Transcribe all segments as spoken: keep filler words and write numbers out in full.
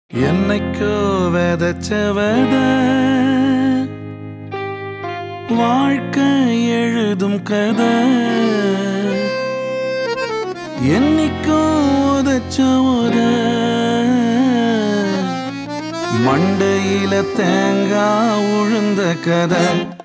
என்னைக்கோ விதைச்சவத வாழ்க்கை எழுதும் கதை, என்னைக்கோ உதைச்சவத மண்டையில தேங்காய் உழுந்த கதை.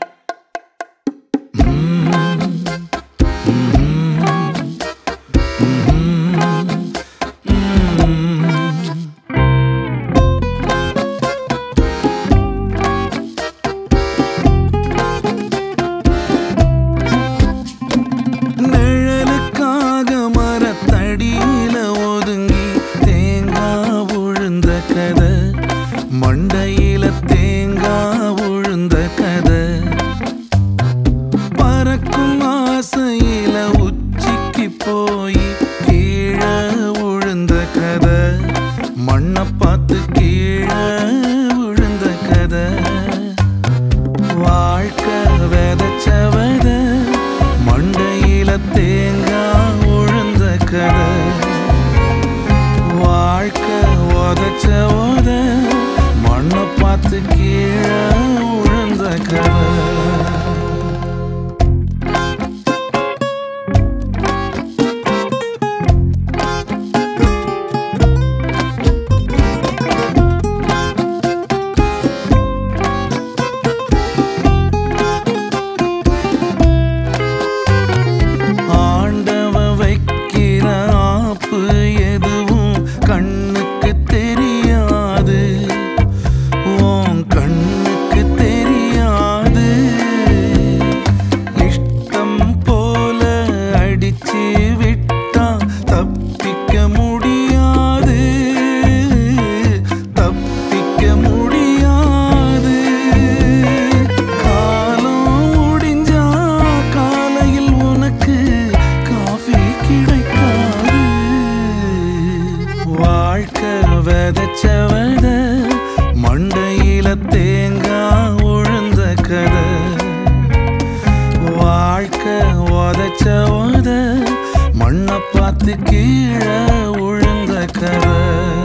மண்டையில தேங்காய் உழுந்த கதை, பறக்கும் ஆசையில உச்சிக்கு போய் கீழே உழுந்த கதை, மண்ணை பார்த்து கீழே உழுந்த கதை. வாழ்க்கை விதைச்சவத மண்டையில தேங்காய் உழுந்த கதை, வாழ்க்கை உதைச்சவத மண்ணை பார்த்து கீழே உழுந்த கதை. ஆண்டவன் வைக்கிற ஆப்பு எதுவும் கண்ணுக்கு தெரியாது, கண்ணுக்கு தெரியாது. இஷ்டம் போல அடிச்சு விட்டா தப்பிக்க முடியாது, தப்பிக்க முடியாது. காலம் முடிஞ்சா காலையில் உனக்கு காஃபி கிடைக்காது. வாழ்க்கை விதைச்சவத மண்டையில தேங்காய் உழுந்த கதை, வாழ்க்கை உதைச்சவத மண்ணை பார்த்து கீழே உழுந்த கதை.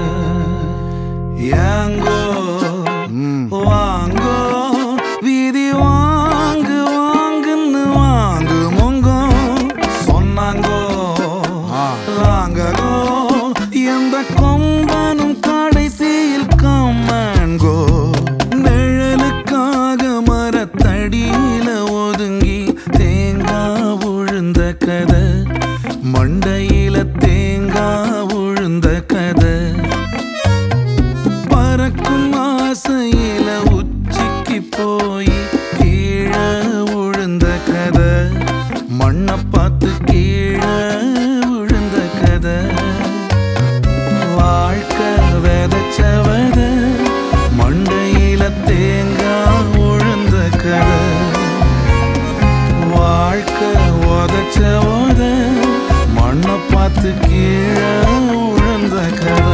ஏங்கோ வாங்கோ வீதி வாங்கு வாங்குன்னு வாங்கு மொங்கோ சொன்னாங்கோ வாங்கோ எந்த கொம்பனும் கடைசியில் கம்மன்கோ. நிழலுக்காக மரத்தடியில ஒதுங்கி தேங்காய் உழுந்த கதை, மண்டையில தேங்காய் உழுந்த கதை, பறக்கும் ஆசையில உச்சிக்கு போய் கீழே உழுந்த கதை, மண்ணை பார்த்து கீழே உழுந்த கதை. வாழ்க்கை விதைச்சவத மண்டையில தேங்காய் உழுந்த கதை, வாழ்க்கை உதைச்சவத மண்ணை பார்த்து கீழே உழுந்த கதை.